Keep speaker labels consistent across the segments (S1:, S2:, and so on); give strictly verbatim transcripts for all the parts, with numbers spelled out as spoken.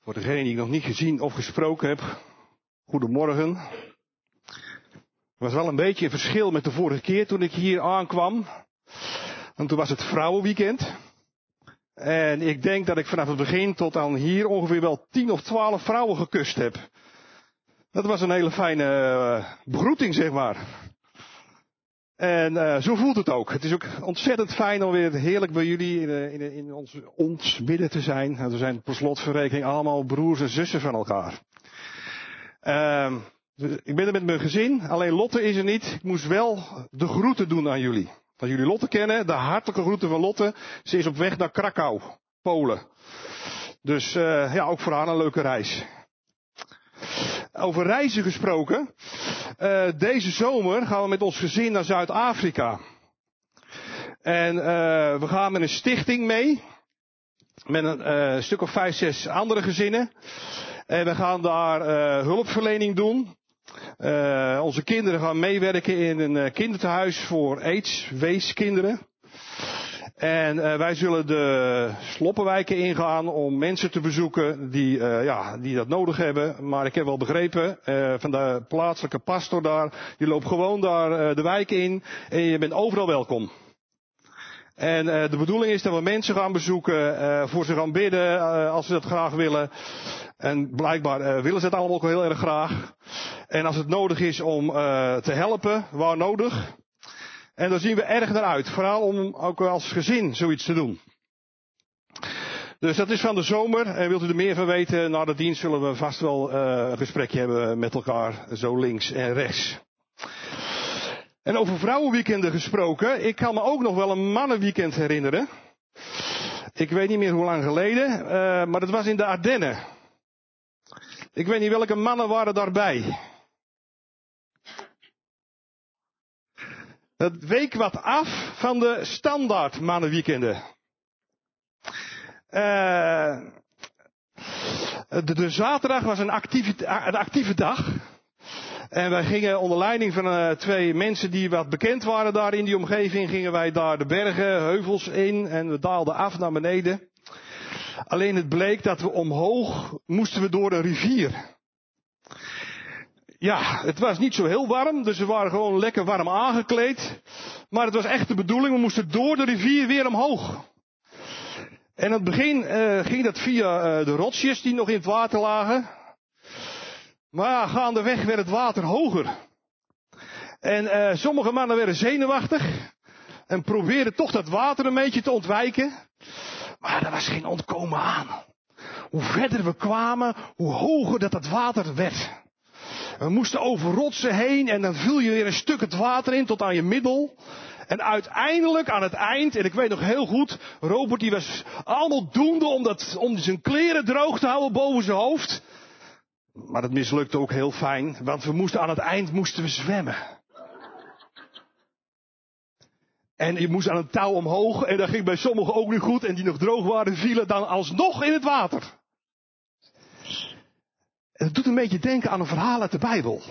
S1: Voor degenen die ik nog niet gezien of gesproken heb, goedemorgen. Er was wel een beetje een verschil met de vorige keer toen ik hier aankwam. Want toen was het vrouwenweekend. En ik denk dat ik vanaf het begin tot aan hier ongeveer wel tien of twaalf vrouwen gekust heb. Dat was een hele fijne uh, begroeting, zeg maar. En uh, zo voelt het ook. Het is ook ontzettend fijn om weer heerlijk bij jullie in, in, in ons, ons midden te zijn. Nou, we zijn per slotverrekening allemaal broers en zussen van elkaar. Uh, ik ben er met mijn gezin, alleen Lotte is er niet. Ik moest wel de groeten doen aan jullie. Dat jullie Lotte kennen, de hartelijke groeten van Lotte. Ze is op weg naar Krakau, Polen. Dus uh, ja, ook voor haar een leuke reis. Over reizen gesproken. Uh, deze zomer gaan we met ons gezin naar Zuid-Afrika. En uh, we gaan met een stichting mee. Met een uh, stuk of vijf, zes andere gezinnen. En we gaan daar uh, hulpverlening doen. Uh, onze kinderen gaan meewerken in een uh, kinderthuis voor AIDS-weeskinderen. En uh, wij zullen de sloppenwijken ingaan om mensen te bezoeken die, uh, ja, die dat nodig hebben. Maar ik heb wel begrepen uh, van de plaatselijke pastor daar, die loopt gewoon daar uh, de wijk in en je bent overal welkom. En uh, de bedoeling is dat we mensen gaan bezoeken, uh, voor ze gaan bidden uh, als ze dat graag willen. En blijkbaar uh, willen ze het allemaal ook heel erg graag. En als het nodig is om uh, te helpen, waar nodig. En daar zien we erg naar uit. Vooral om ook als gezin zoiets te doen. Dus dat is van de zomer. En wilt u er meer van weten, na de dienst zullen we vast wel uh, een gesprekje hebben met elkaar. Zo links en rechts. En over vrouwenweekenden gesproken. Ik kan me ook nog wel een mannenweekend herinneren. Ik weet niet meer hoe lang geleden. Uh, maar dat was in de Ardennen. Ik weet niet welke mannen waren daarbij. Het week wat af van de standaard mannenweekenden. Uh, de, de zaterdag was een actieve, een actieve dag. En wij gingen onder leiding van uh, twee mensen die wat bekend waren daar in die omgeving, gingen wij daar de bergen, heuvels in en we daalden af naar beneden. Alleen het bleek dat we omhoog moesten we door een rivier. Ja, het was niet zo heel warm, dus we waren gewoon lekker warm aangekleed. Maar het was echt de bedoeling, we moesten door de rivier weer omhoog. En in het begin uh, ging dat via uh, de rotsjes die nog in het water lagen. Maar ja, gaandeweg werd het water hoger. En uh, sommige mannen werden zenuwachtig. En probeerden toch dat water een beetje te ontwijken. Maar er was geen ontkomen aan. Hoe verder we kwamen, hoe hoger dat het water werd. We moesten over rotsen heen en dan viel je weer een stuk het water in tot aan je middel. En uiteindelijk aan het eind, en ik weet nog heel goed, Robert die was allemaal doende om, dat, om zijn kleren droog te houden boven zijn hoofd. Maar dat mislukte ook heel fijn, want we moesten aan het eind moesten we zwemmen. En je moest aan een touw omhoog en dat ging bij sommigen ook niet goed en die nog droog waren vielen dan alsnog in het water. Het doet een beetje denken aan een verhaal uit de Bijbel.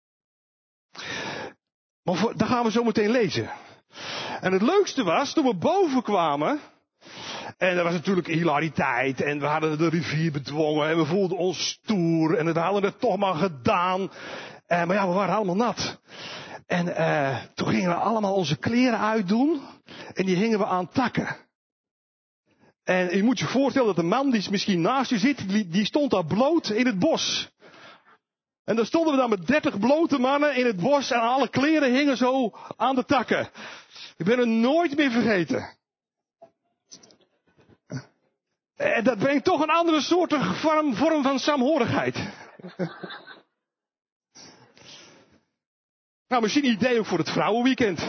S1: Maar voor, dat gaan we zo meteen lezen. En het leukste was, toen we boven kwamen, en er was natuurlijk hilariteit, en we hadden de rivier bedwongen, en we voelden ons stoer, en we hadden het toch maar gedaan. Eh, maar ja, we waren allemaal nat. En eh, toen gingen we allemaal onze kleren uitdoen, en die hingen we aan takken. En je moet je voorstellen dat de man die misschien naast je zit, die, die stond daar bloot in het bos. En dan stonden we dan met dertig blote mannen in het bos en alle kleren hingen zo aan de takken. Ik ben het nooit meer vergeten. En dat brengt toch een andere soort vorm, vorm van saamhorigheid. Nou, misschien een idee ook voor het vrouwenweekend.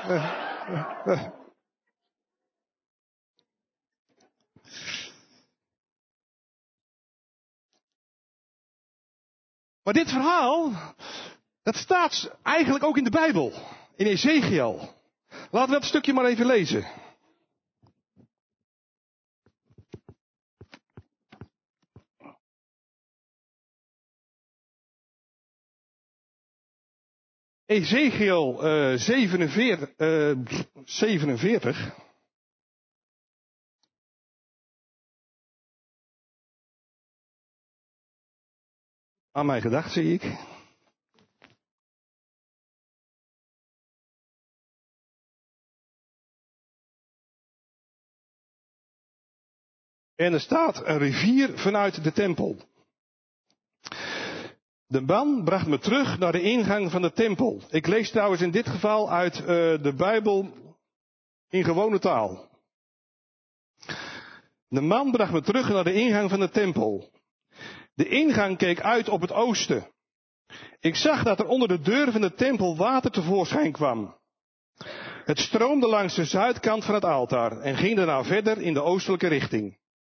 S1: Maar dit verhaal, dat staat eigenlijk ook in de Bijbel. In Ezechiel. Laten we dat stukje maar even lezen. Ezechiel uh, zevenenveertig, uh, zevenenveertig. aan mij gedacht, zie ik. En er staat een rivier vanuit de tempel. De man bracht me terug naar de ingang van de tempel. Ik lees trouwens in dit geval uit uh, de Bijbel in gewone taal. De man bracht me terug naar de ingang van de tempel. De ingang keek uit op het oosten. Ik zag dat er onder de deur van de tempel water tevoorschijn kwam. Het stroomde langs de zuidkant van het altaar en ging daarna verder in de oostelijke richting.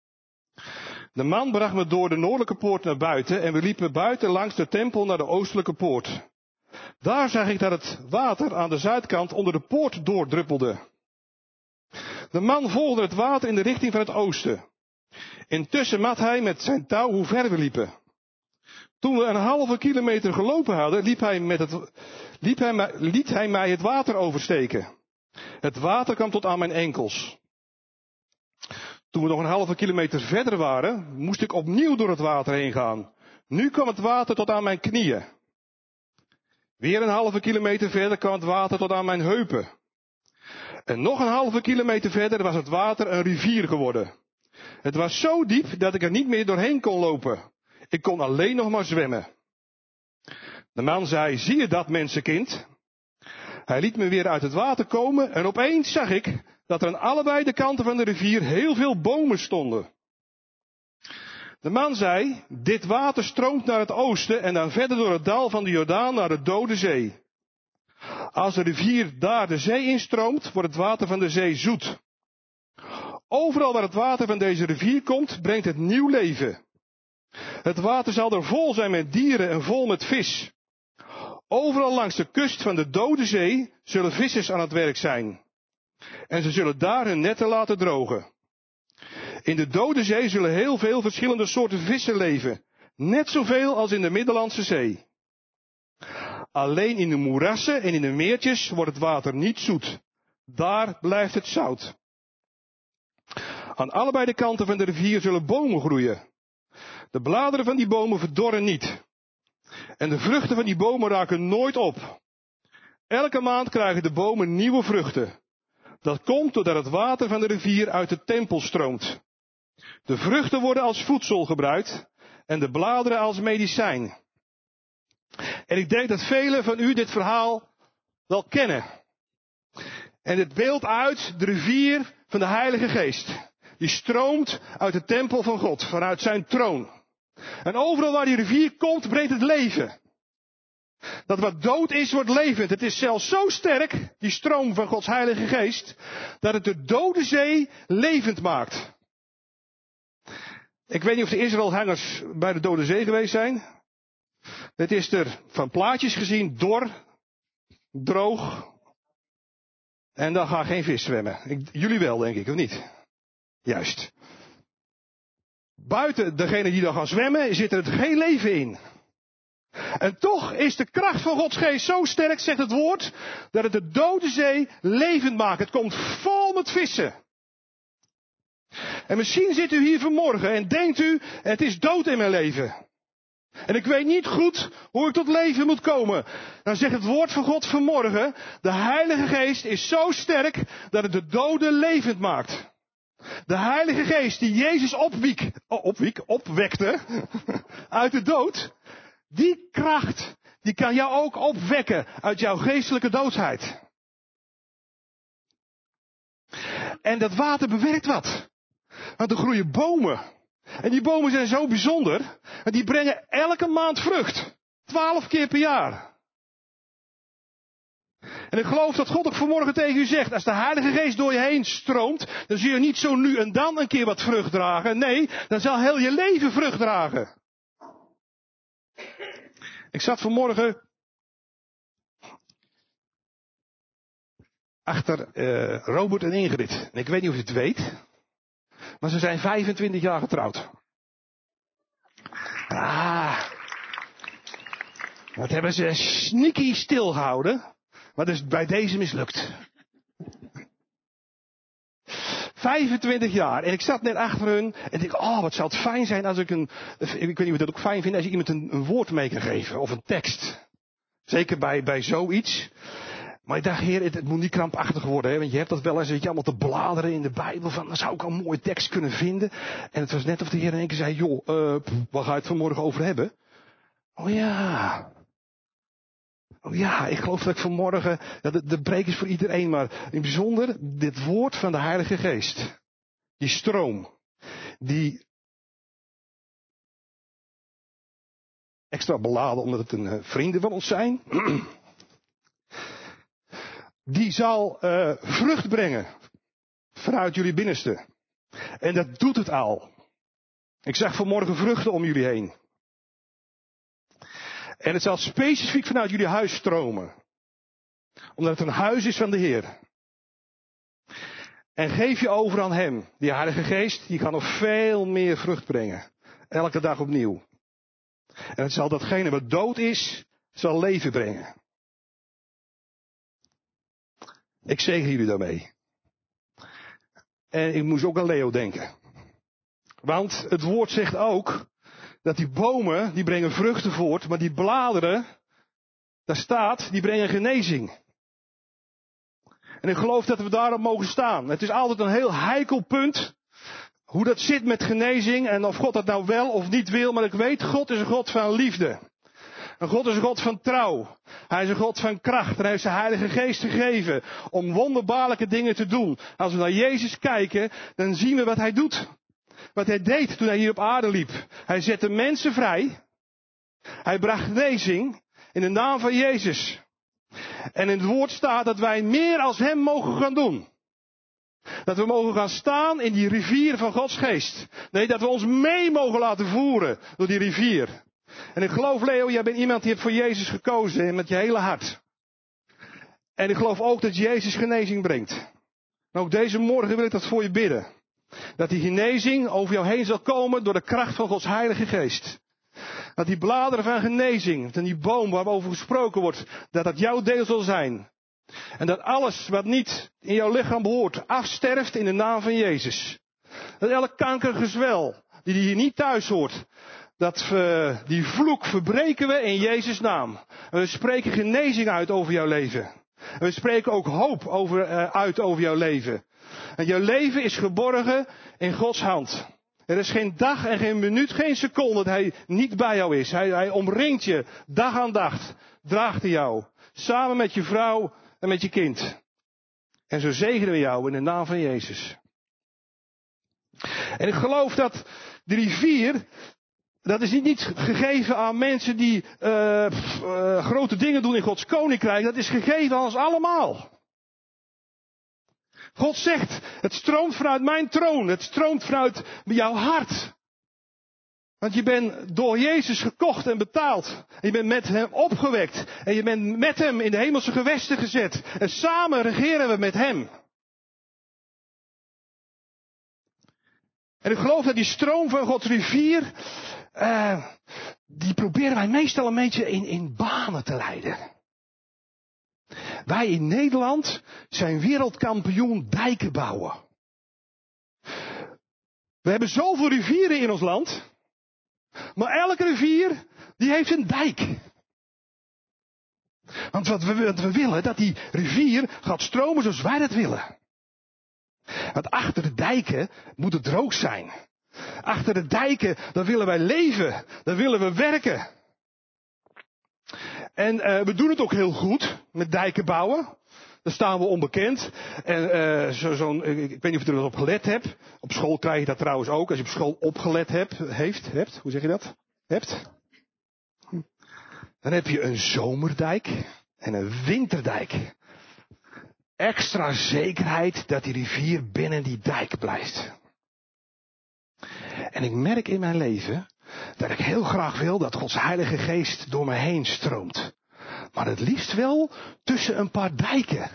S1: De man bracht me door de noordelijke poort naar buiten en we liepen buiten langs de tempel naar de oostelijke poort. Daar zag ik dat het water aan de zuidkant onder de poort doordruppelde. De man volgde het water in de richting van het oosten. Intussen mat hij met zijn touw hoe ver we liepen. Toen we een halve kilometer gelopen hadden, liep hij met het, liep hij, liet hij mij het water oversteken. Het water kwam tot aan mijn enkels. Toen we nog een halve kilometer verder waren, moest ik opnieuw door het water heen gaan. Nu kwam het water tot aan mijn knieën. Weer een halve kilometer verder kwam het water tot aan mijn heupen. En nog een halve kilometer verder was het water een rivier geworden. Het was zo diep dat ik er niet meer doorheen kon lopen. Ik kon alleen nog maar zwemmen. De man zei, zie je dat, mensenkind? Hij liet me weer uit het water komen en opeens zag ik dat er aan allebei de kanten van de rivier heel veel bomen stonden. De man zei, dit water stroomt naar het oosten en dan verder door het dal van de Jordaan naar de Dode Zee. Als de rivier daar de zee instroomt, wordt het water van de zee zoet. Overal waar het water van deze rivier komt, brengt het nieuw leven. Het water zal er vol zijn met dieren en vol met vis. Overal langs de kust van de Dode Zee zullen vissers aan het werk zijn. En ze zullen daar hun netten laten drogen. In de Dode Zee zullen heel veel verschillende soorten vissen leven. Net zoveel als in de Middellandse Zee. Alleen in de moerassen en in de meertjes wordt het water niet zoet. Daar blijft het zout. Aan allebei de kanten van de rivier zullen bomen groeien. De bladeren van die bomen verdorren niet. En de vruchten van die bomen raken nooit op. Elke maand krijgen de bomen nieuwe vruchten. Dat komt doordat het water van de rivier uit de tempel stroomt. De vruchten worden als voedsel gebruikt en de bladeren als medicijn. En ik denk dat velen van u dit verhaal wel kennen. En het beeldt uit de rivier van de Heilige Geest. Die stroomt uit de tempel van God, vanuit zijn troon. En overal waar die rivier komt, brengt het leven. Dat wat dood is, wordt levend. Het is zelfs zo sterk, die stroom van Gods Heilige Geest, dat het de Dode Zee levend maakt. Ik weet niet of de Israëlhangers bij de Dode Zee geweest zijn. Het is er van plaatjes gezien, dor, droog. En dan gaat geen vis zwemmen. Ik, jullie wel, denk ik, of niet? Juist. Buiten degene die dan gaan zwemmen, zit er geen leven in. En toch is de kracht van Gods geest zo sterk, zegt het woord, dat het de Dode Zee levend maakt. Het komt vol met vissen. En misschien zit u hier vanmorgen en denkt u, het is dood in mijn leven. En ik weet niet goed hoe ik tot leven moet komen. Dan zegt het woord van God vanmorgen, de Heilige Geest is zo sterk dat het de doden levend maakt. De Heilige Geest die Jezus opwiek, opwiek, opwekte uit de dood, die kracht, die kan jou ook opwekken uit jouw geestelijke doodheid. En dat water bewerkt wat. Want er groeien bomen. En die bomen zijn zo bijzonder, en die brengen elke maand vrucht. Twaalf keer per jaar. En ik geloof dat God ook vanmorgen tegen u zegt, als de Heilige Geest door je heen stroomt, dan zul je niet zo nu en dan een keer wat vrucht dragen. Nee, dan zal heel je leven vrucht dragen. Ik zat vanmorgen achter uh, Robert en Ingrid. En ik weet niet of je het weet, maar ze zijn vijfentwintig jaar getrouwd. Ah, dat hebben ze sneaky stilgehouden. Maar dat is bij deze mislukt. vijfentwintig jaar. En ik zat net achter hun en ik, oh, wat zou het fijn zijn als ik een, ik weet niet of je dat ook fijn vindt, als je iemand een, een woord mee kan geven. Of een tekst. Zeker bij, bij zoiets. Maar ik dacht, heer, het, het moet niet krampachtig worden, hè? Want je hebt dat wel eens, weet je, allemaal te bladeren in de Bijbel, van, dan zou ik al een mooie tekst kunnen vinden. En het was net of de heer in één keer zei, joh, uh, pff, waar ga je het vanmorgen over hebben? Oh ja. Oh ja, ik geloof dat ik vanmorgen, ja, de, de preek is voor iedereen, maar in het bijzonder, dit woord van de Heilige Geest. Die stroom. Die extra beladen omdat het een uh, vrienden van ons zijn. Die zal uh, vrucht brengen vanuit jullie binnenste. En dat doet het al. Ik zag vanmorgen vruchten om jullie heen. En het zal specifiek vanuit jullie huis stromen. Omdat het een huis is van de Heer. En geef je over aan Hem. Die Heilige Geest, die kan nog veel meer vrucht brengen. Elke dag opnieuw. En het zal datgene wat dood is, zal leven brengen. Ik zegen jullie daarmee. En ik moest ook aan Leo denken. Want het woord zegt ook dat die bomen, die brengen vruchten voort, maar die bladeren, daar staat, die brengen genezing. En ik geloof dat we daarop mogen staan. Het is altijd een heel heikel punt, hoe dat zit met genezing en of God dat nou wel of niet wil, maar ik weet, God is een God van liefde. En God is een God van trouw. Hij is een God van kracht. En hij heeft zijn Heilige Geest gegeven om wonderbaarlijke dingen te doen. Als we naar Jezus kijken, dan zien we wat hij doet. Wat hij deed toen hij hier op aarde liep. Hij zette mensen vrij. Hij bracht genezing in de naam van Jezus. En in het woord staat dat wij meer als hem mogen gaan doen. Dat we mogen gaan staan in die rivier van Gods geest. Nee, dat we ons mee mogen laten voeren door die rivier. En ik geloof, Leo, jij bent iemand die hebt voor Jezus gekozen met je hele hart. En ik geloof ook dat Jezus genezing brengt. En ook deze morgen wil ik dat voor je bidden. Dat die genezing over jou heen zal komen door de kracht van Gods Heilige Geest. Dat die bladeren van genezing, en die boom waarover gesproken wordt, dat dat jouw deel zal zijn. En dat alles wat niet in jouw lichaam behoort, afsterft in de naam van Jezus. Dat elk kankergezwel, die hier niet thuis hoort, dat we die vloek verbreken we in Jezus' naam. En we spreken genezing uit over jouw leven. En we spreken ook hoop over, uh, uit over jouw leven. En jouw leven is geborgen in Gods hand. Er is geen dag en geen minuut, geen seconde dat Hij niet bij jou is. Hij, hij omringt je dag aan dag. Draagt hij jou. Samen met je vrouw en met je kind. En zo zegenen we jou in de naam van Jezus. En ik geloof dat de rivier, dat is niet gegeven aan mensen die uh, uh, grote dingen doen in Gods koninkrijk. Dat is gegeven aan ons allemaal. God zegt, het stroomt vanuit mijn troon. Het stroomt vanuit jouw hart. Want je bent door Jezus gekocht en betaald. En je bent met hem opgewekt. En je bent met hem in de hemelse gewesten gezet. En samen regeren we met hem. En ik geloof dat die stroom van Gods rivier, uh, die proberen wij meestal een beetje in, in banen te leiden. Wij in Nederland zijn wereldkampioen dijken bouwen. We hebben zoveel rivieren in ons land. Maar elke rivier, die heeft een dijk. Want wat we, wat we willen, dat die rivier gaat stromen zoals wij dat willen. Want achter de dijken moet het droog zijn. Achter de dijken, daar willen wij leven. Daar willen we werken. En uh, we doen het ook heel goed met dijken bouwen. Daar staan we onbekend. En uh, zo, zo'n, ik, ik weet niet of je er wel op gelet hebt. Op school krijg je dat trouwens ook. Als je op school opgelet hebt, heeft, hebt, hoe zeg je dat? Hebt. Dan heb je een zomerdijk en een winterdijk. Extra zekerheid dat die rivier binnen die dijk blijft. En ik merk in mijn leven dat ik heel graag wil dat Gods Heilige Geest door me heen stroomt. Maar het liefst wel tussen een paar dijken.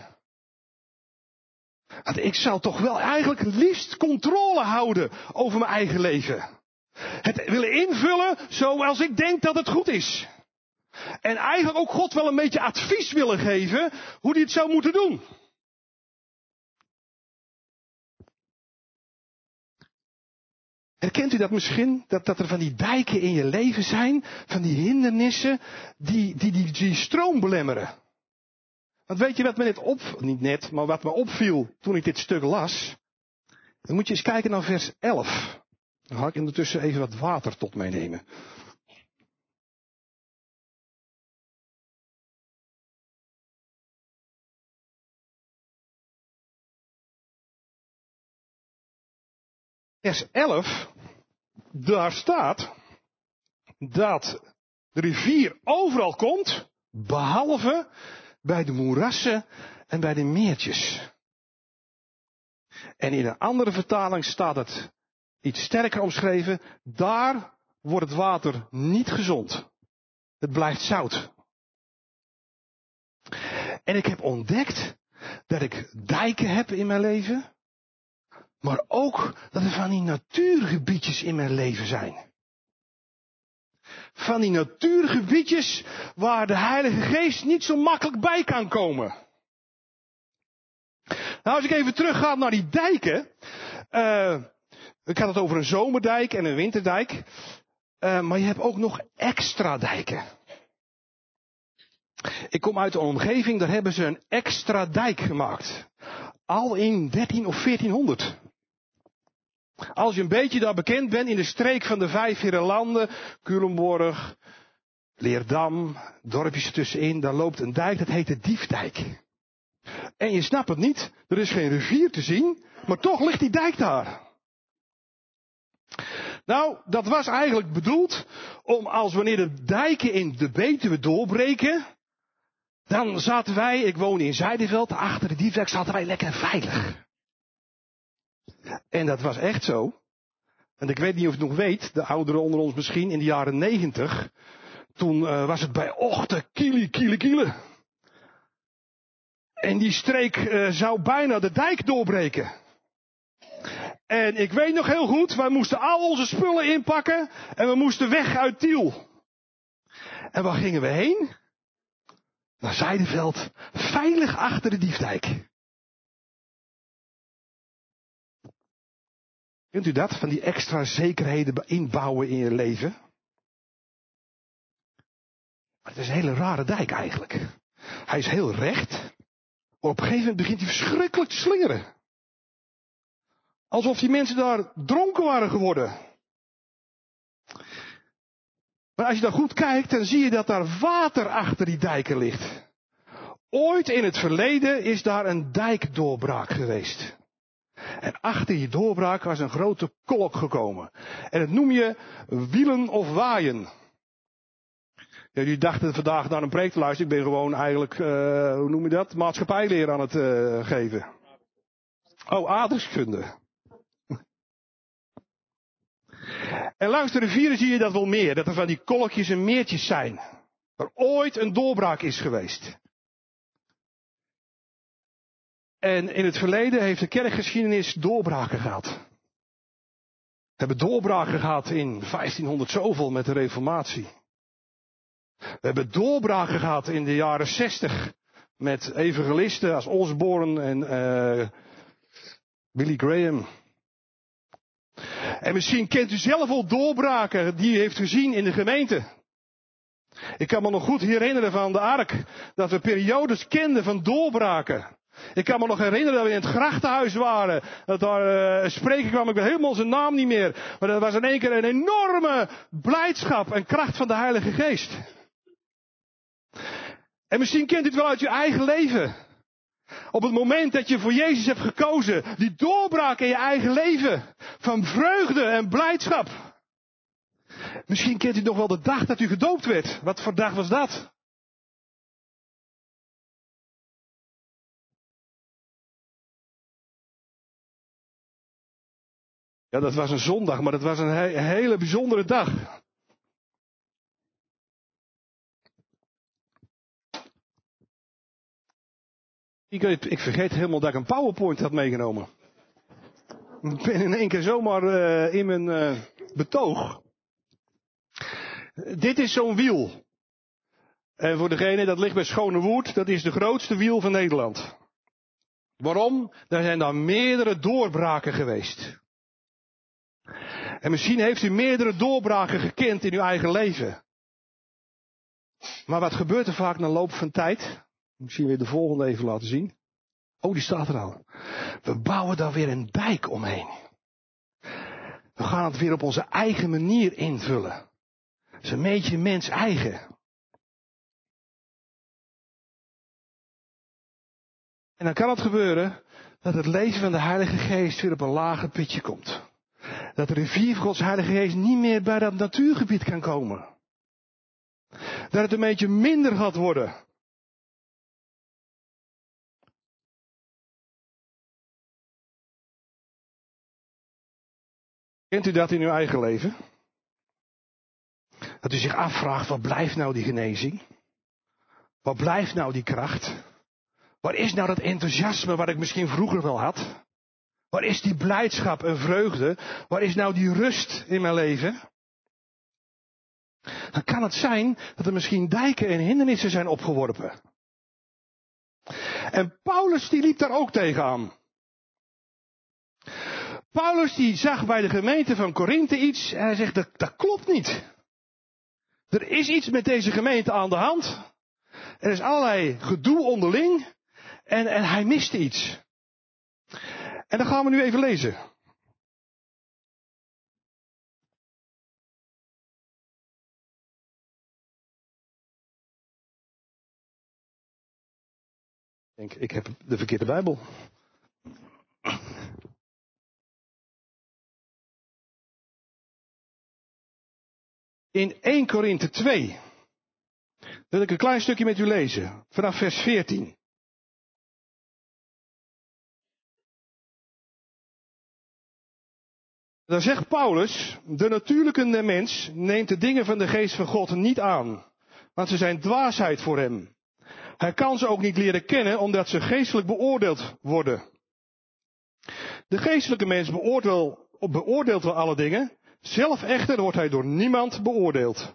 S1: Want ik zou toch wel eigenlijk het liefst controle houden over mijn eigen leven. Het willen invullen zoals ik denk dat het goed is. En eigenlijk ook God wel een beetje advies willen geven hoe hij het zou moeten doen. Herkent u dat misschien? Dat, dat er van die dijken in je leven zijn, van die hindernissen, die die, die, die stroom belemmeren. Want weet je wat me net op, niet net, maar wat me opviel toen ik dit stuk las? Dan moet je eens kijken naar vers elf. Dan ga ik ondertussen even wat water tot meenemen. Vers elf, daar staat dat de rivier overal komt, behalve bij de moerassen en bij de meertjes. En in een andere vertaling staat het iets sterker omschreven, daar wordt het water niet gezond. Het blijft zout. En ik heb ontdekt dat ik dijken heb in mijn leven, maar ook dat er van die natuurgebiedjes in mijn leven zijn. Van die natuurgebiedjes waar de Heilige Geest niet zo makkelijk bij kan komen. Nou, als ik even terugga naar die dijken. Uh, ik had het over een zomerdijk en een winterdijk. Uh, maar je hebt ook nog extra dijken. Ik kom uit een omgeving, daar hebben ze een extra dijk gemaakt. Al in dertien of veertienhonderd. Als je een beetje daar bekend bent in de streek van de vijf Herenlanden, Culemborg, Leerdam, dorpjes ertussenin, daar loopt een dijk, dat heet de Diefdijk. En je snapt het niet, er is geen rivier te zien, maar toch ligt die dijk daar. Nou, dat was eigenlijk bedoeld om als wanneer de dijken in de Betuwe doorbreken, dan zaten wij, ik woon in Zijderveld, achter de Diefdijk zaten wij lekker veilig. En dat was echt zo. En ik weet niet of je het nog weet, de ouderen onder ons misschien, in de jaren negentig. Toen uh, was het bij ochten kiele, kiele, kiele. En die streek uh, zou bijna de dijk doorbreken. En ik weet nog heel goed, wij moesten al onze spullen inpakken en we moesten weg uit Tiel. En waar gingen we heen? Naar Zijderveld, veilig achter de Diefdijk. Kunt u dat, van die extra zekerheden inbouwen in je leven? Maar het is een hele rare dijk eigenlijk. Hij is heel recht, maar op een gegeven moment begint hij verschrikkelijk te slingeren. Alsof die mensen daar dronken waren geworden. Maar als je daar goed kijkt, dan zie je dat daar water achter die dijken ligt. Ooit in het verleden is daar een dijkdoorbraak geweest. En achter die doorbraak was een grote kolk gekomen. En dat noem je wielen of waaien. Ja, jullie dachten vandaag naar een preek te luisteren. Ik ben gewoon eigenlijk, uh, hoe noem je dat? Maatschappijleer aan het uh, geven. Oh, aardrijkskunde. En langs de rivieren zie je dat wel meer. Dat er van die kolkjes en meertjes zijn. Waar ooit een doorbraak is geweest. En in het verleden heeft de kerkgeschiedenis doorbraken gehad. We hebben doorbraken gehad in vijftienhonderd zoveel met de Reformatie. We hebben doorbraken gehad in de jaren zestig met evangelisten als Osborne en uh, Billy Graham. En misschien kent u zelf wel doorbraken die u heeft gezien in de gemeente. Ik kan me nog goed herinneren van de Ark, dat we periodes kenden van doorbraken. Ik kan me nog herinneren dat we in het grachtenhuis waren. Dat daar uh, een spreker kwam, ik weet helemaal zijn naam niet meer. Maar dat was in één keer een enorme blijdschap en kracht van de Heilige Geest. En misschien kent u het wel uit je eigen leven. Op het moment dat je voor Jezus hebt gekozen, die doorbraak in je eigen leven. Van vreugde en blijdschap. Misschien kent u nog wel de dag dat u gedoopt werd. Wat voor dag was dat? Ja, dat was een zondag, maar dat was een he- hele bijzondere dag. Ik, ik vergeet helemaal dat ik een PowerPoint had meegenomen. Ik ben in één keer zomaar uh, in mijn uh, betoog. Dit is zo'n wiel. En voor degene, dat ligt bij Schonewoerd, dat is de grootste wiel van Nederland. Waarom? Er zijn daar meerdere doorbraken geweest. En misschien heeft u meerdere doorbraken gekend in uw eigen leven. Maar wat gebeurt er vaak na loop van tijd? Misschien weer de volgende even laten zien. Oh, die staat er al. We bouwen daar weer een dijk omheen. We gaan het weer op onze eigen manier invullen. Het is een beetje mens eigen. En dan kan het gebeuren dat het leven van de Heilige Geest weer op een lager pitje komt. Dat de rivier van Gods Heilige Geest niet meer bij dat natuurgebied kan komen. Dat het een beetje minder gaat worden. Kent u dat in uw eigen leven? Dat u zich afvraagt, wat blijft nou die genezing? Wat blijft nou die kracht? Waar is nou dat enthousiasme wat ik misschien vroeger wel had? Waar is die blijdschap en vreugde? Waar is nou die rust in mijn leven? Dan kan het zijn dat er misschien dijken en hindernissen zijn opgeworpen. En Paulus die liep daar ook tegenaan. Paulus die zag bij de gemeente van Korinthe iets en hij zegt, dat, dat klopt niet. Er is iets met deze gemeente aan de hand. Er is allerlei gedoe onderling en, en hij miste iets. En dat gaan we nu even lezen. Ik denk, ik heb de verkeerde Bijbel. In eerste Korinthe twee wil ik een klein stukje met u lezen, vanaf vers veertien. Dan zegt Paulus, de natuurlijke mens neemt de dingen van de geest van God niet aan, want ze zijn dwaasheid voor hem. Hij kan ze ook niet leren kennen, omdat ze geestelijk beoordeeld worden. De geestelijke mens beoordeelt, beoordeelt wel alle dingen, zelf echter wordt hij door niemand beoordeeld.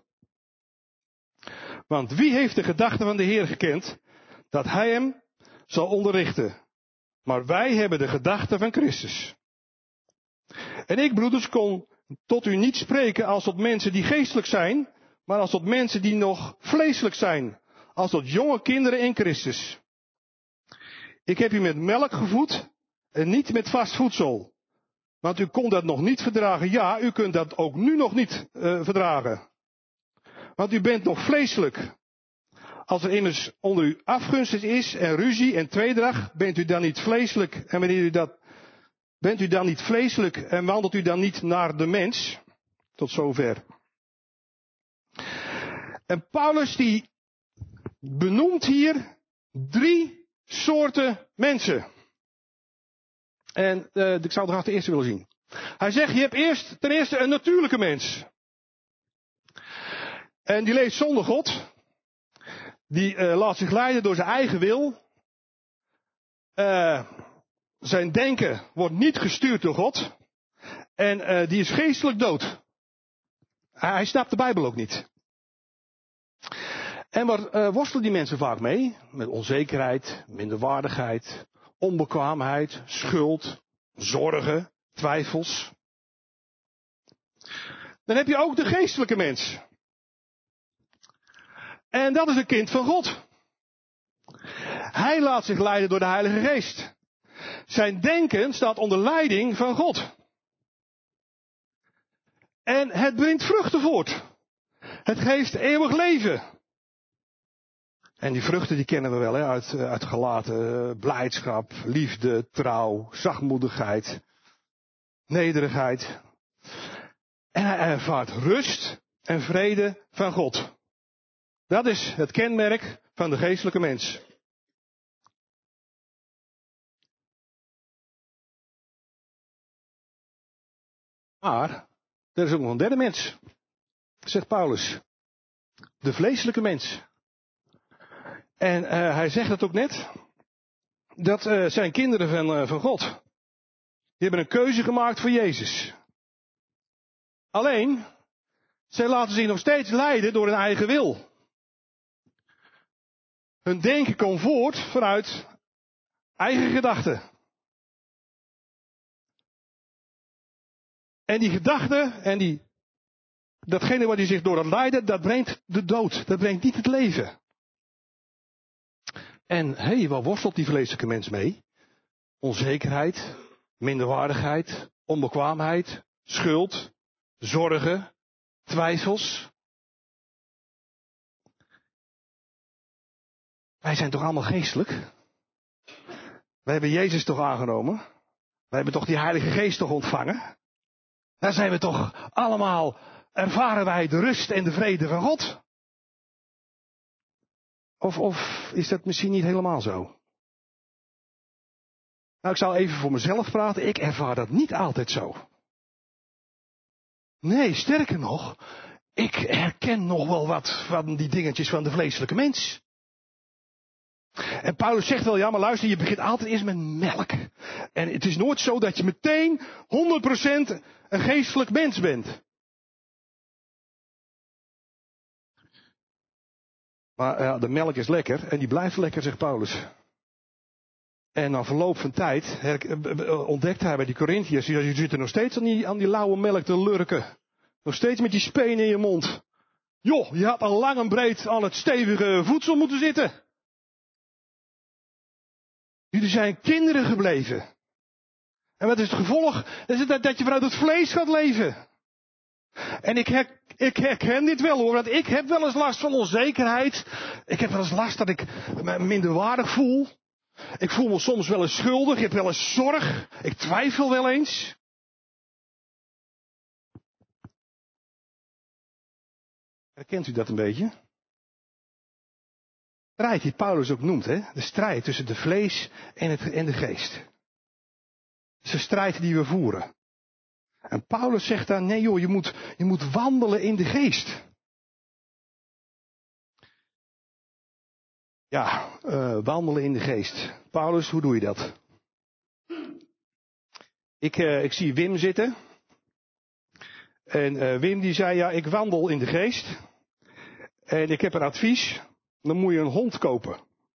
S1: Want wie heeft de gedachten van de Heer gekend, dat hij hem zal onderrichten? Maar wij hebben de gedachten van Christus. En ik, broeders, kon tot u niet spreken als tot mensen die geestelijk zijn, maar als tot mensen die nog vleeselijk zijn, als tot jonge kinderen in Christus. Ik heb u met melk gevoed en niet met vast voedsel. Want u kon dat nog niet verdragen. Ja, u kunt dat ook nu nog niet uh, verdragen. Want u bent nog vleeselijk. Als er immers onder u afgunst is en ruzie en tweedracht, bent u dan niet vleeselijk. En wanneer u dat, bent u dan niet vleeselijk en wandelt u dan niet naar de mens? Tot zover. En Paulus die benoemt hier drie soorten mensen. En uh, ik zou het graag de eerste willen zien. Hij zegt, je hebt eerst, ten eerste een natuurlijke mens. En die leeft zonder God. Die uh, laat zich leiden door zijn eigen wil. Uh, zijn denken wordt niet gestuurd door God. En uh, die is geestelijk dood. Hij, hij snapt de Bijbel ook niet. En waar uh, worstelen die mensen vaak mee? Met onzekerheid, minderwaardigheid, onbekwaamheid, schuld, zorgen, twijfels. Dan heb je ook de geestelijke mens. En dat is een kind van God. Hij laat zich leiden door de Heilige Geest. Zijn denken staat onder leiding van God. En het brengt vruchten voort. Het geeft eeuwig leven. En die vruchten die kennen we wel, hè, uit, uit Galaten, blijdschap, liefde, trouw, zachtmoedigheid, nederigheid. En hij ervaart rust en vrede van God. Dat is het kenmerk van de geestelijke mens. Maar er is ook nog een derde mens, zegt Paulus. De vleeselijke mens. En uh, hij zegt het ook net. Dat uh, zijn kinderen van, uh, van God. Die hebben een keuze gemaakt voor Jezus. Alleen, zij laten zich nog steeds leiden door hun eigen wil. Hun denken komt voort vanuit eigen gedachten. En die gedachte en die, datgene wat hij zich door het lijden, dat brengt de dood. Dat brengt niet het leven. En hé, hey, waar worstelt die vleeselijke mens mee? Onzekerheid, minderwaardigheid, onbekwaamheid, schuld, zorgen, twijfels. Wij zijn toch allemaal geestelijk? Wij hebben Jezus toch aangenomen? Wij hebben toch die Heilige Geest toch ontvangen? Daar zijn we toch allemaal, ervaren wij de rust en de vrede van God? Of, of is dat misschien niet helemaal zo? Nou, ik zal even voor mezelf praten. Ik ervaar dat niet altijd zo. Nee, sterker nog, ik herken nog wel wat van die dingetjes van de vleeselijke mens. En Paulus zegt wel, ja, maar luister, je begint altijd eerst met melk. En het is nooit zo dat je meteen honderd procent een geestelijk mens bent. Maar ja, de melk is lekker en die blijft lekker, zegt Paulus. En na verloop van tijd ontdekt hij bij die Corinthiërs, je zit er nog steeds aan die, aan die lauwe melk te lurken. Nog steeds met die spenen in je mond. Joh, je had al lang en breed aan het stevige voedsel moeten zitten. Jullie zijn kinderen gebleven. En wat is het gevolg? Dat is dat je vanuit het vlees gaat leven. En ik, her, ik herken dit wel hoor, want ik heb wel eens last van onzekerheid. Ik heb wel eens last dat ik me minderwaardig voel. Ik voel me soms wel eens schuldig, ik heb wel eens zorg. Ik twijfel wel eens. Herkent u dat een beetje? De strijd die Paulus ook noemt, hè? De strijd tussen de vlees en, het, en de geest. Het is een strijd die we voeren. En Paulus zegt dan, nee joh, je moet, je moet wandelen in de geest. Ja, uh, wandelen in de geest. Paulus, hoe doe je dat? Ik, uh, ik zie Wim zitten. En uh, Wim die zei, ja, ik wandel in de geest. En ik heb een advies. Dan moet je een hond kopen.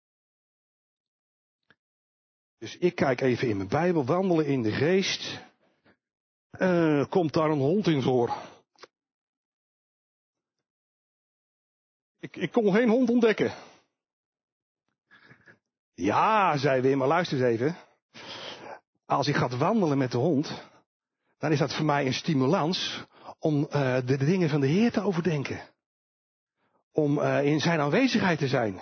S1: Dus ik kijk even in mijn Bijbel, wandelen in de geest. Uh, komt daar een hond in voor? Ik, ik kon geen hond ontdekken. Ja, zei Wim, maar luister eens even. Als ik ga wandelen met de hond, dan is dat voor mij een stimulans om uh, de, de dingen van de Heer te overdenken. Om uh, in zijn aanwezigheid te zijn.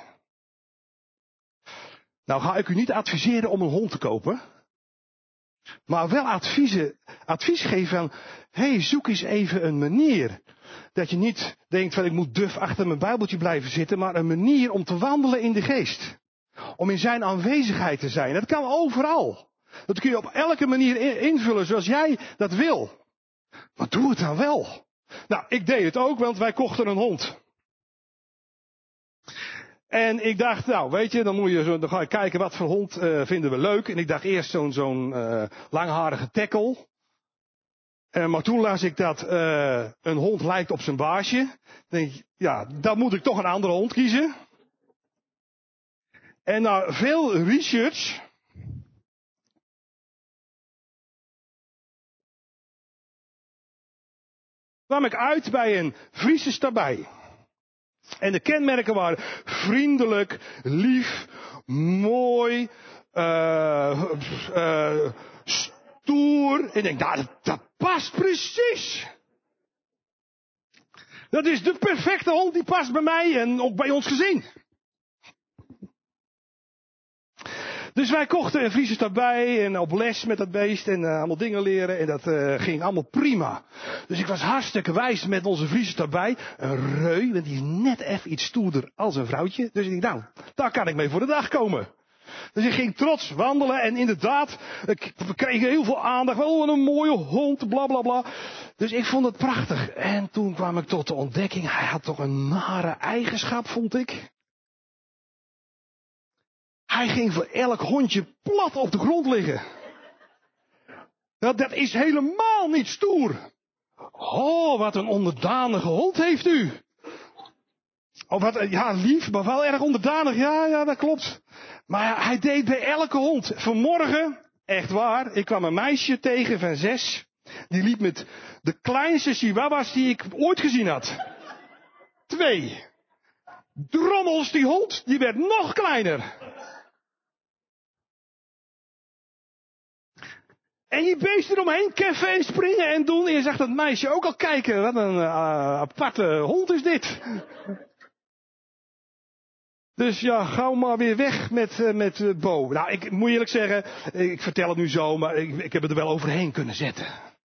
S1: Nou ga ik u niet adviseren om een hond te kopen. Maar wel adviezen, advies geven van, hé, hey, zoek eens even een manier. Dat je niet denkt van ik moet duf achter mijn Bijbeltje blijven zitten, maar een manier om te wandelen in de geest. Om in zijn aanwezigheid te zijn. Dat kan overal. Dat kun je op elke manier invullen zoals jij dat wil. Maar doe het dan wel. Nou, ik deed het ook, want wij kochten een hond. En ik dacht, nou weet je, dan moet je zo, dan ga ik kijken wat voor hond uh, vinden we leuk. En ik dacht eerst zo'n zo'n uh, langharige tackle. Uh, maar toen las ik dat uh, een hond lijkt op zijn baasje. Dan denk ik, ja, dan moet ik toch een andere hond kiezen. En na veel research kwam ik uit bij een Friese stabij. En de kenmerken waren vriendelijk, lief, mooi, uh, uh, stoer. En ik denk, nou, dat, dat past precies. Dat is de perfecte hond, die past bij mij en ook bij ons gezin. Dus wij kochten een Friese stabij en op les met dat beest en uh, allemaal dingen leren en dat uh, ging allemaal prima. Dus ik was hartstikke wijs met onze Friese stabij. Een reu, want die is net even iets stoerder als een vrouwtje. Dus ik dacht, nou, daar kan ik mee voor de dag komen. Dus ik ging trots wandelen en inderdaad, we kregen heel veel aandacht. Oh, wat een mooie hond, bla bla bla. Dus ik vond het prachtig. En toen kwam ik tot de ontdekking, hij had toch een nare eigenschap, vond ik. Hij ging voor elk hondje plat op de grond liggen. Nou, dat is helemaal niet stoer. Oh, wat een onderdanige hond heeft u. Oh, wat, ja, lief, maar wel erg onderdanig. Ja, ja, dat klopt. Maar hij deed bij elke hond. Vanmorgen, echt waar, ik kwam een meisje tegen van zes. Die liep met de kleinste chihuahuas die ik ooit gezien had. Twee. Drommels, die hond, die werd nog kleiner. En die beesten eromheen keffen en springen en doen. En je zag dat meisje ook al kijken. Wat een uh, aparte hond is dit. Dus ja, gauw maar weer weg met, uh, met uh, Bo. Nou, ik moet eerlijk zeggen, ik vertel het nu zo, maar ik, ik heb het er wel overheen kunnen zetten.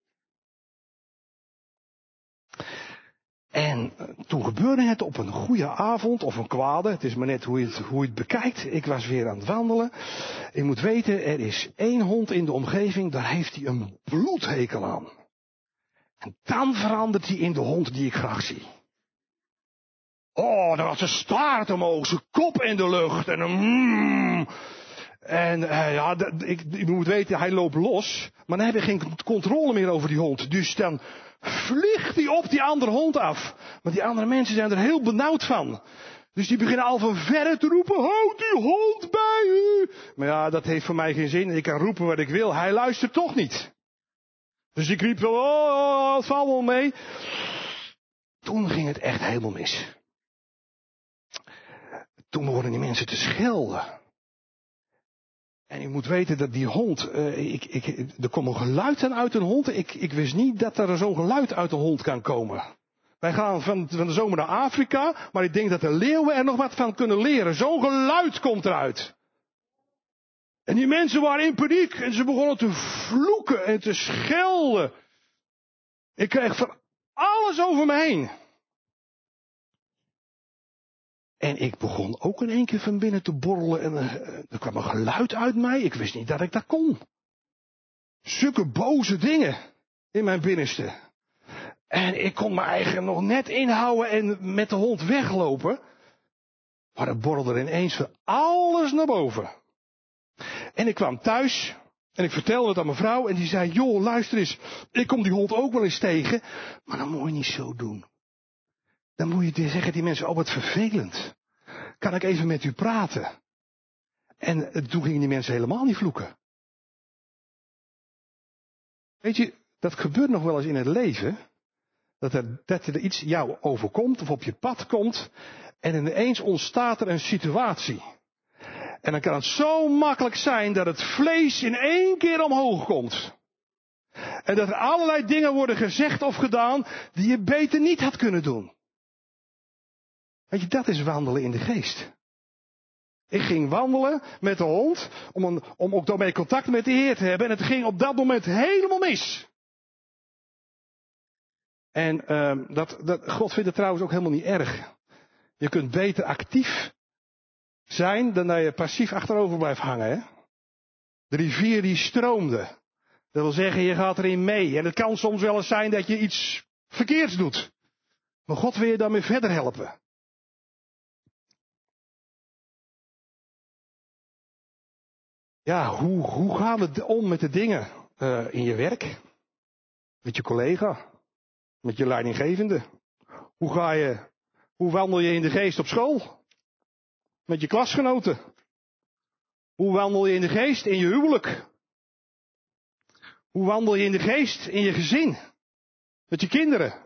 S1: En uh, toen gebeurde het op een goede avond, of een kwade, het is maar net hoe je het, hoe je het bekijkt. Ik was weer aan het wandelen. Je moet weten, er is één hond in de omgeving, daar heeft hij een bloedhekel aan. En dan verandert hij in de hond die ik graag zie. Oh, dan had zijn staart omhoog, zijn kop in de lucht en een mm. En uh, ja, d- ik, ik moet weten, hij loopt los, maar dan heb je geen controle meer over die hond. Dus dan vliegt hij op die andere hond af. Maar die andere mensen zijn er heel benauwd van. Dus die beginnen al van verre te roepen, houd die hond bij u. Maar ja, dat heeft voor mij geen zin. Ik kan roepen wat ik wil, hij luistert toch niet. Dus ik riep wel, oh, het valt wel mee. Toen ging het echt helemaal mis. Toen begonnen die mensen te schelden. En je moet weten dat die hond, uh, ik, ik, er komt een geluid aan uit een hond. Ik, ik wist niet dat er zo'n geluid uit een hond kan komen. Wij gaan van, van de zomer naar Afrika, maar ik denk dat de leeuwen er nog wat van kunnen leren. Zo'n geluid komt eruit. En die mensen waren in paniek en ze begonnen te vloeken en te schelden. Ik kreeg van alles over me heen. En ik begon ook in één keer van binnen te borrelen en uh, er kwam een geluid uit mij. Ik wist niet dat ik dat kon. Zulke boze dingen in mijn binnenste. En ik kon me eigen nog net inhouden en met de hond weglopen. Maar er borrelde ineens van alles naar boven. En ik kwam thuis en ik vertelde het aan mijn vrouw en die zei, joh, luister eens, ik kom die hond ook wel eens tegen, maar dan moet je niet zo doen. Dan moet je zeggen die mensen, oh wat vervelend. Kan ik even met u praten? En toen gingen die mensen helemaal niet vloeken. Weet je, dat gebeurt nog wel eens in het leven. Dat er, dat er iets jou overkomt of op je pad komt. En ineens ontstaat er een situatie. En dan kan het zo makkelijk zijn dat het vlees in één keer omhoog komt. En dat er allerlei dingen worden gezegd of gedaan die je beter niet had kunnen doen. Weet je, dat is wandelen in de geest. Ik ging wandelen met de hond om, een, om ook daarmee contact met de Heer te hebben. En het ging op dat moment helemaal mis. En uh, dat, dat, God vindt het trouwens ook helemaal niet erg. Je kunt beter actief zijn dan dat je passief achterover blijft hangen. Hè? De rivier die stroomde. Dat wil zeggen, je gaat erin mee. En het kan soms wel eens zijn dat je iets verkeerds doet. Maar God wil je daarmee verder helpen. Ja, hoe, hoe gaan we om met de dingen uh, in je werk? Met je collega? Met je leidinggevende? Hoe ga je, hoe wandel je in de geest op school? Met je klasgenoten? Hoe wandel je in de geest in je huwelijk? Hoe wandel je in de geest in je gezin? Met je kinderen?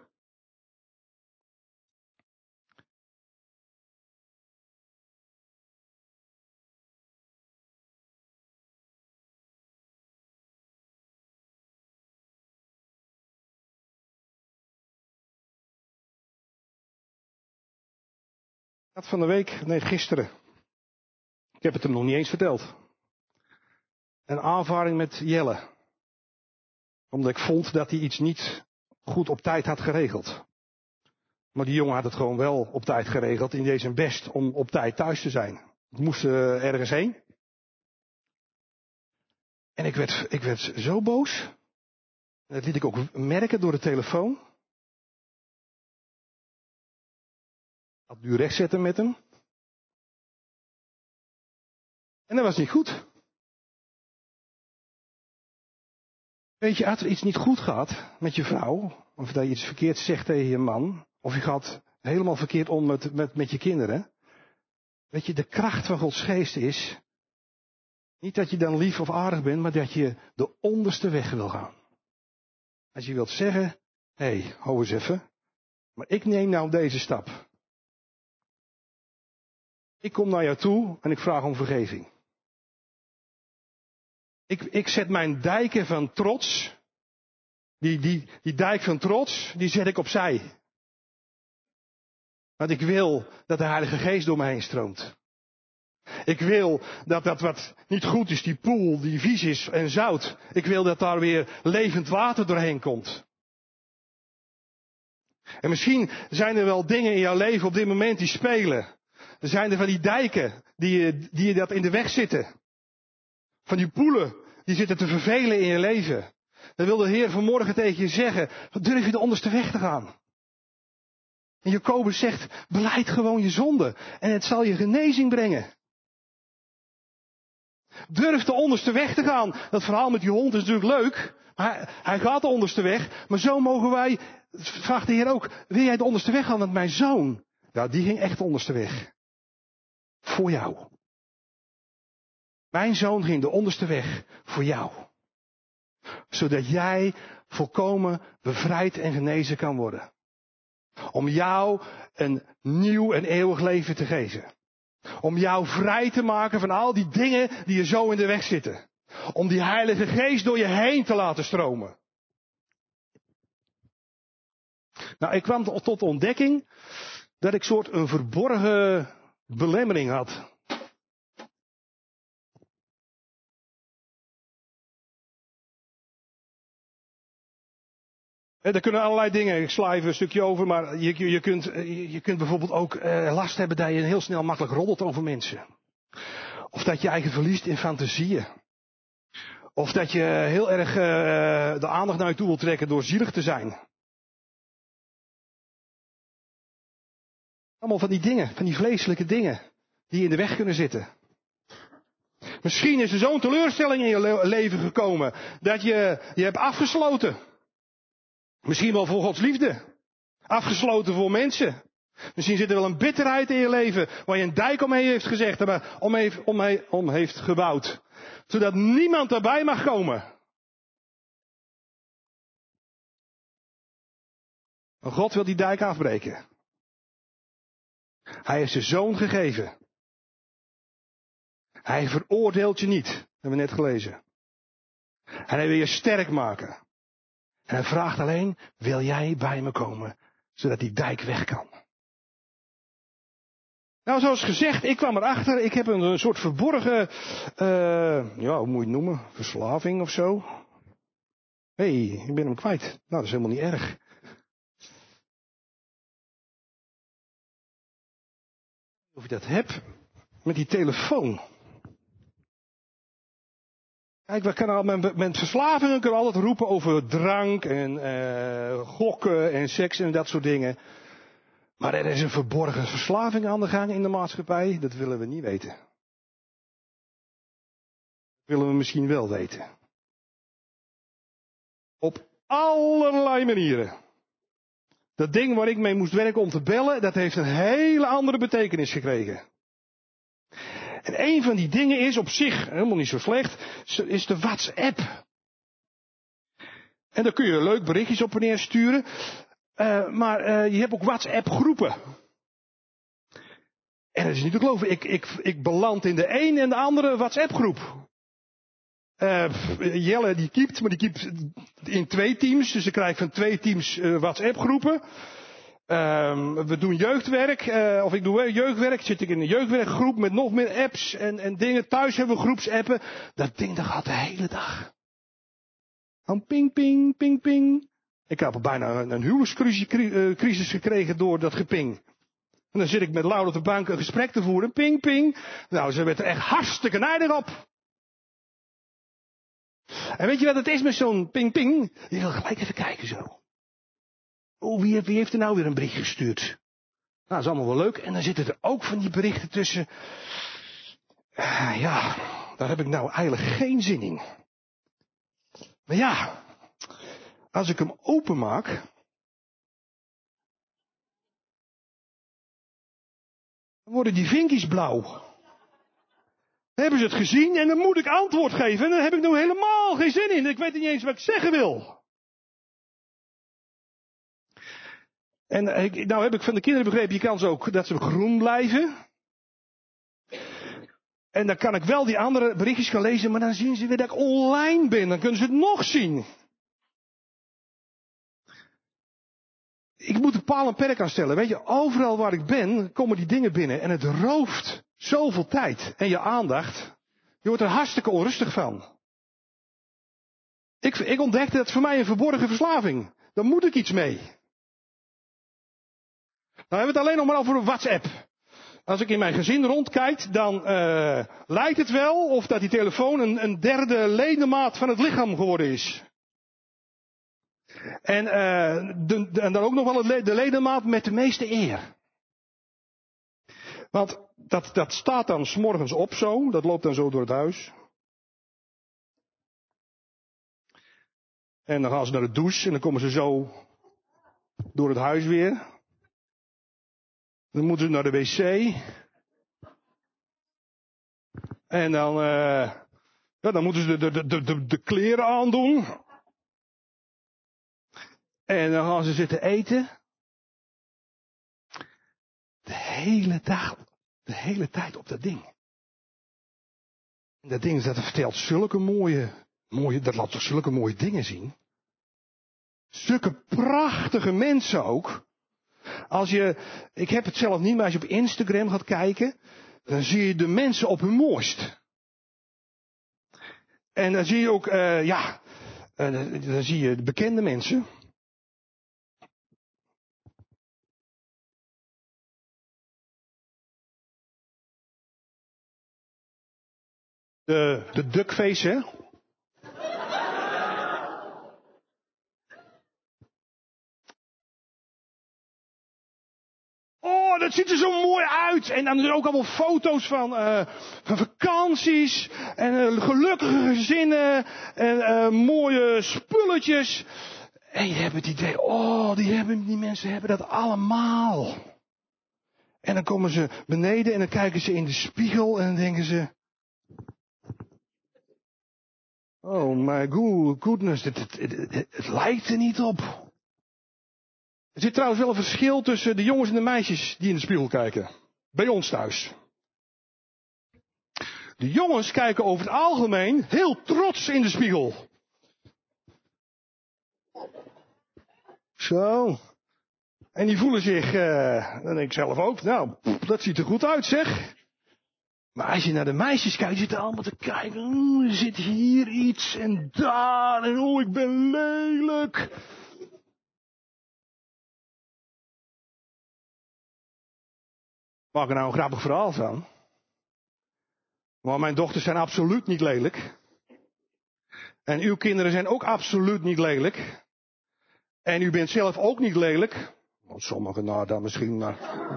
S1: Ik had van de week, nee gisteren, ik heb het hem nog niet eens verteld, een aanvaring met Jelle. Omdat ik vond dat hij iets niet goed op tijd had geregeld. Maar die jongen had het gewoon wel op tijd geregeld. Die deed zijn best om op tijd thuis te zijn. Ik moest uh, ergens heen. En ik werd, ik werd zo boos. En dat liet ik ook merken door de telefoon. Ik had nu rechtzetten met hem. En dat was niet goed. Weet je, als er iets niet goed gaat met je vrouw, of dat je iets verkeerd zegt tegen je man, of je gaat helemaal verkeerd om met, met, met je kinderen. Weet je, de kracht van Gods geest is, niet dat je dan lief of aardig bent, maar dat je de onderste weg wil gaan. Als je wilt zeggen, hé, hey, hou eens even. Maar ik neem nou deze stap. Ik kom naar jou toe en ik vraag om vergeving. Ik, ik zet mijn dijken van trots, die, die, die dijk van trots, die zet ik opzij. Want ik wil dat de Heilige Geest door me heen stroomt. Ik wil dat dat wat niet goed is, die poel, die vies is en zout. Ik wil dat daar weer levend water doorheen komt. En misschien zijn er wel dingen in jouw leven op dit moment die spelen. Er zijn er van die dijken die, die je dat in de weg zitten. Van die poelen die zitten te vervelen in je leven. Dan wil de Heer vanmorgen tegen je zeggen, durf je de onderste weg te gaan. En Jacobus zegt, belijd gewoon je zonde en het zal je genezing brengen. Durf de onderste weg te gaan. Dat verhaal met die hond is natuurlijk leuk. Maar hij, hij gaat de onderste weg. Maar zo mogen wij, vraagt de Heer ook, wil jij de onderste weg gaan? Want mijn zoon, nou die ging echt de onderste weg. Voor jou. Mijn zoon ging de onderste weg voor jou. Zodat jij volkomen bevrijd en genezen kan worden. Om jou een nieuw en eeuwig leven te geven. Om jou vrij te maken van al die dingen die je zo in de weg zitten. Om die Heilige Geest door je heen te laten stromen. Nou, ik kwam tot de ontdekking dat ik soort een verborgen belemmering had. Er kunnen allerlei dingen, ik sla even een stukje over, maar je, je, kunt, je kunt bijvoorbeeld ook eh, last hebben dat je heel snel makkelijk roddelt over mensen. Of dat je eigen verliest in fantasieën. Of dat je heel erg uh, de aandacht naar je toe wil trekken door zielig te zijn. Allemaal van die dingen, van die vleeselijke dingen, die in de weg kunnen zitten. Misschien is er zo'n teleurstelling in je le- leven gekomen, dat je je hebt afgesloten. Misschien wel voor Gods liefde. Afgesloten voor mensen. Misschien zit er wel een bitterheid in je leven, waar je een dijk omheen heeft gezegd, maar om heeft, om, om heeft gebouwd. Zodat niemand daarbij mag komen. Maar God wil die dijk afbreken. Hij heeft zijn zoon gegeven. Hij veroordeelt je niet, hebben we net gelezen. En hij wil je sterk maken. En hij vraagt alleen, wil jij bij me komen, zodat die dijk weg kan. Nou, zoals gezegd, ik kwam erachter, ik heb een, een soort verborgen, uh, ja, hoe moet je het noemen, verslaving of zo. Hé, hey, ik ben hem kwijt. Nou, dat is helemaal niet erg. Of je dat hebt met die telefoon. Kijk, we kunnen al, met, met verslavingen kunnen we altijd roepen over drank en uh, gokken en seks en dat soort dingen. Maar er is een verborgen verslaving aan de gang in de maatschappij. Dat willen we niet weten. Dat willen we misschien wel weten. Op allerlei manieren. Dat ding waar ik mee moest werken om te bellen, dat heeft een hele andere betekenis gekregen. En een van die dingen is op zich, helemaal niet zo slecht, is de WhatsApp. En daar kun je leuk berichtjes op en neer sturen. Uh, maar uh, je hebt ook WhatsApp groepen. En dat is niet te geloven. Ik, ik, ik beland in de een en de andere WhatsApp groep. Uh, Jelle die kiept, maar die kiept in twee teams. Dus ik krijg van twee teams uh, WhatsApp groepen. Uh, we doen jeugdwerk, uh, of ik doe jeugdwerk, zit ik in een jeugdwerkgroep met nog meer apps en, en dingen. Thuis hebben we groepsappen. Dat ding dat gaat de hele dag. Dan ping, ping, ping, ping. Ik heb al bijna een, een huwelijkscrisis gekregen door dat geping. En dan zit ik met Laura op de bank een gesprek te voeren. Ping, ping. Nou, ze werd er echt hartstikke nijdig op. En weet je wat het is met zo'n ping, ping? Je wil gelijk even kijken zo. Oh, wie heeft, wie heeft er nou weer een bericht gestuurd? Nou, dat is allemaal wel leuk. En dan zitten er ook van die berichten tussen. Uh, ja, daar heb ik nou eigenlijk geen zin in. Maar ja, als ik hem openmaak. Dan worden die vinkjes blauw. Dan hebben ze het gezien en dan moet ik antwoord geven. En dan heb ik nou helemaal geen zin in. Ik weet niet eens wat ik zeggen wil. En ik, nou heb ik van de kinderen begrepen, je kan ze ook, dat ze groen blijven. En dan kan ik wel die andere berichtjes gaan lezen, maar dan zien ze weer dat ik online ben. Dan kunnen ze het nog zien. Ik moet een paal en perk aanstellen. Weet je, overal waar ik ben, komen die dingen binnen. En het rooft zoveel tijd en je aandacht. Je wordt er hartstikke onrustig van. Ik, ik ontdekte dat voor mij een verborgen verslaving. Daar moet ik iets mee. Nou hebben we het alleen nog maar over WhatsApp. Als ik in mijn gezin rondkijk, dan uh, lijkt het wel of dat die telefoon een, een derde ledemaat van het lichaam geworden is. En, uh, de, de, en dan ook nog wel het, de ledemaat met de meeste eer. Want dat, dat staat dan 's morgens op zo, dat loopt dan zo door het huis. En dan gaan ze naar de douche en dan komen ze zo door het huis weer. Dan moeten ze naar de wc. En dan, uh, ja, dan moeten ze de, de, de, de, de kleren aandoen. En dan gaan ze zitten eten. De hele dag, de hele tijd op dat ding. En dat ding dat vertelt zulke mooie, mooie, dat laat toch zulke mooie dingen zien. Zulke prachtige mensen ook. Als je, ik heb het zelf niet, maar als je op Instagram gaat kijken, dan zie je de mensen op hun mooist. En dan zie je ook, uh, ja, uh, dan zie je de bekende mensen. De, de duckface, hè. Oh, dat ziet er zo mooi uit. En dan er ook allemaal foto's van, uh, van vakanties. En uh, gelukkige gezinnen. En uh, mooie spulletjes. En je hebt het idee, oh, die, hebben, die mensen hebben dat allemaal. En dan komen ze beneden en dan kijken ze in de spiegel en dan denken ze... Oh my goodness, het, het, het, het, het lijkt er niet op. Er zit trouwens wel een verschil tussen de jongens en de meisjes die in de spiegel kijken. Bij ons thuis. De jongens kijken over het algemeen heel trots in de spiegel. Zo. En die voelen zich, uh, en ik zelf ook, nou, dat ziet er goed uit zeg. Maar als je naar de meisjes kijkt, zitten allemaal te kijken. Oeh, er zit hier iets en daar. En oh, ik ben lelijk. Maak er nou een grappig verhaal van. Maar mijn dochters zijn absoluut niet lelijk. En uw kinderen zijn ook absoluut niet lelijk. En u bent zelf ook niet lelijk. Sommigen nou dan misschien, maar...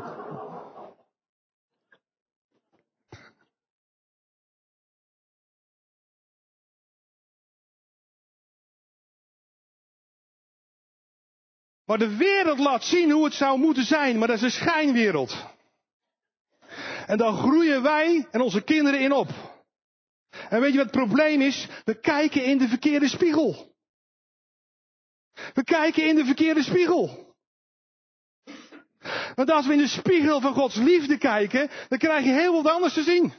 S1: Maar de wereld laat zien hoe het zou moeten zijn, maar dat is een schijnwereld. En daar groeien wij en onze kinderen in op. En weet je wat het probleem is? We kijken in de verkeerde spiegel. We kijken in de verkeerde spiegel. Want als we in de spiegel van Gods liefde kijken, dan krijg je heel wat anders te zien.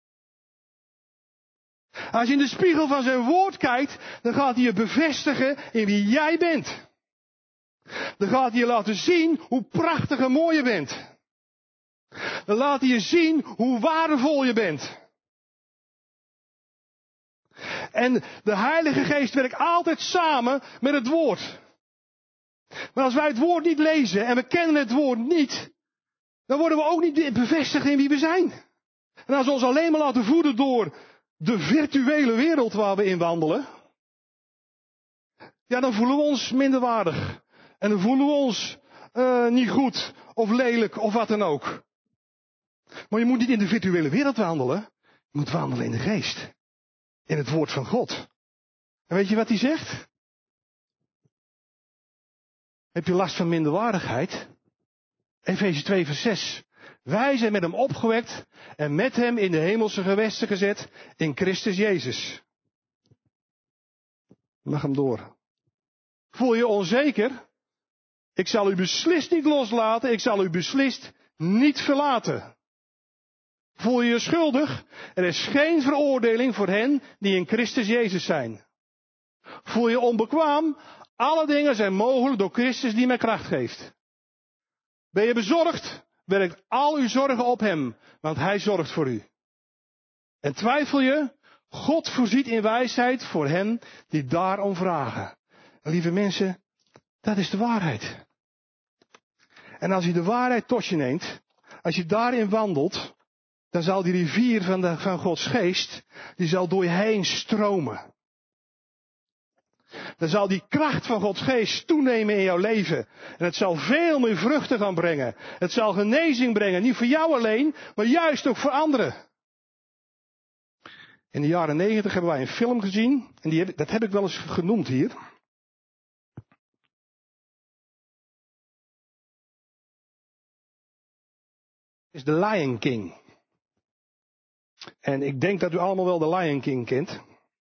S1: Als je in de spiegel van zijn woord kijkt, dan gaat hij je bevestigen in wie jij bent. Dan gaat hij je laten zien hoe prachtig en mooi je bent. Dan laat hij je zien hoe waardevol je bent. En de Heilige Geest werkt altijd samen met het woord. Maar als wij het woord niet lezen en we kennen het woord niet, dan worden we ook niet bevestigd in wie we zijn. En als we ons alleen maar laten voeden door de virtuele wereld waar we in wandelen, ja, dan voelen we ons minderwaardig. En dan voelen we ons uh, niet goed of lelijk of wat dan ook. Maar je moet niet in de virtuele wereld wandelen. Je moet wandelen in de geest. In het woord van God. En weet je wat hij zegt? Heb je last van minderwaardigheid? Efeze twee vers zes. Wij zijn met hem opgewekt en met hem in de hemelse gewesten gezet in Christus Jezus. Mag hem door. Voel je onzeker? Ik zal u beslist niet loslaten. Ik zal u beslist niet verlaten. Voel je je schuldig? Er is geen veroordeling voor hen die in Christus Jezus zijn. Voel je onbekwaam? Alle dingen zijn mogelijk door Christus die mij kracht geeft. Ben je bezorgd? Werkt al uw zorgen op hem, want hij zorgt voor u. En twijfel je? God voorziet in wijsheid voor hen die daarom vragen. En lieve mensen, dat is de waarheid. En als je de waarheid tot je neemt, als je daarin wandelt, dan zal die rivier van, de, van Gods geest, die zal door je heen stromen. Dan zal die kracht van Gods geest toenemen in jouw leven. En het zal veel meer vruchten gaan brengen. Het zal genezing brengen, niet voor jou alleen, maar juist ook voor anderen. In de jaren negentig hebben wij een film gezien, en die heb, dat heb ik wel eens genoemd hier. Het is The Lion King. En ik denk dat u allemaal wel The Lion King kent.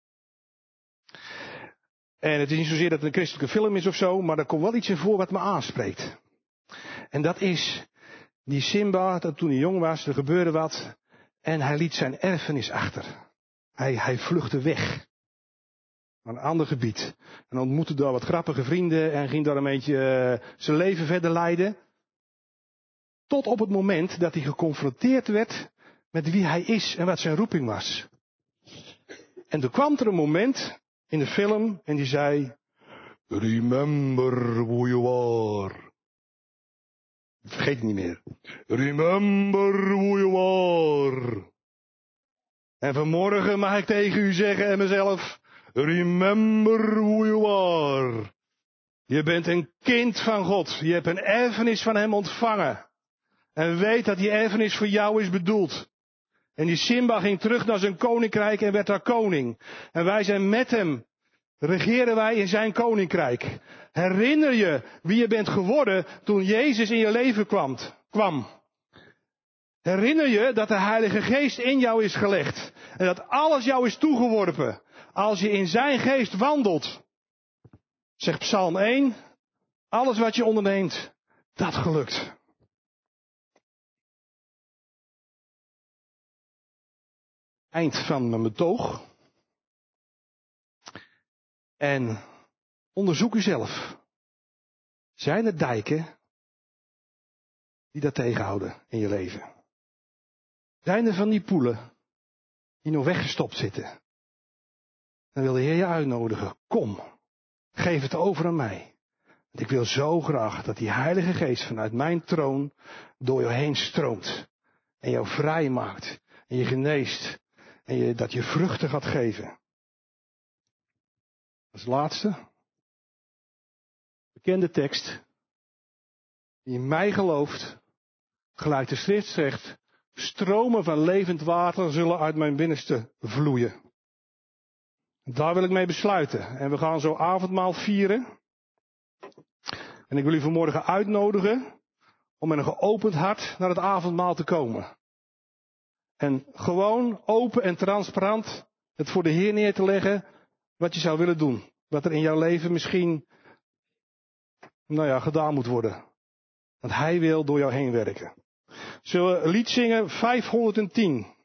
S1: En het is niet zozeer dat het een christelijke film is of zo, maar er komt wel iets in voor wat me aanspreekt. En dat is die Simba, dat toen hij jong was, er gebeurde wat. En hij liet zijn erfenis achter. Hij, hij vluchtte weg. Naar een ander gebied. En ontmoette daar wat grappige vrienden en ging daar een beetje uh, zijn leven verder leiden. Tot op het moment dat hij geconfronteerd werd met wie hij is en wat zijn roeping was. En er kwam er een moment in de film en die zei, remember who you are. Ik vergeet het niet meer. Remember who you are. En vanmorgen mag ik tegen u zeggen en mezelf, remember who you are. Je bent een kind van God. Je hebt een erfenis van hem ontvangen. En weet dat die erfenis voor jou is bedoeld. En die Simba ging terug naar zijn koninkrijk en werd daar koning. En wij zijn met hem. Regeren wij in zijn koninkrijk. Herinner je wie je bent geworden toen Jezus in je leven kwam. kwam. Herinner je dat de Heilige Geest in jou is gelegd. En dat alles jou is toegeworpen. Als je in zijn geest wandelt. Zegt Psalm één. Alles wat je onderneemt, dat gelukt. Eind van mijn betoog. En onderzoek uzelf. Zijn er dijken die dat tegenhouden in je leven? Zijn er van die poelen die nog weggestopt zitten? Dan wil de Heer je uitnodigen. Kom, geef het over aan mij. Want ik wil zo graag dat die Heilige Geest vanuit mijn troon door je heen stroomt. En jou vrij maakt. En je geneest. En je, dat je vruchten gaat geven. Als laatste. Bekende tekst. Die in mij gelooft. Gelijk de schrift zegt. Stromen van levend water zullen uit mijn binnenste vloeien. Daar wil ik mee besluiten. En we gaan zo avondmaal vieren. En ik wil u vanmorgen uitnodigen om met een geopend hart naar het avondmaal te komen. En gewoon open en transparant het voor de Heer neer te leggen wat je zou willen doen. Wat er in jouw leven misschien, nou ja, gedaan moet worden. Want Hij wil door jou heen werken. Zullen we een lied zingen, vijfhonderdtien.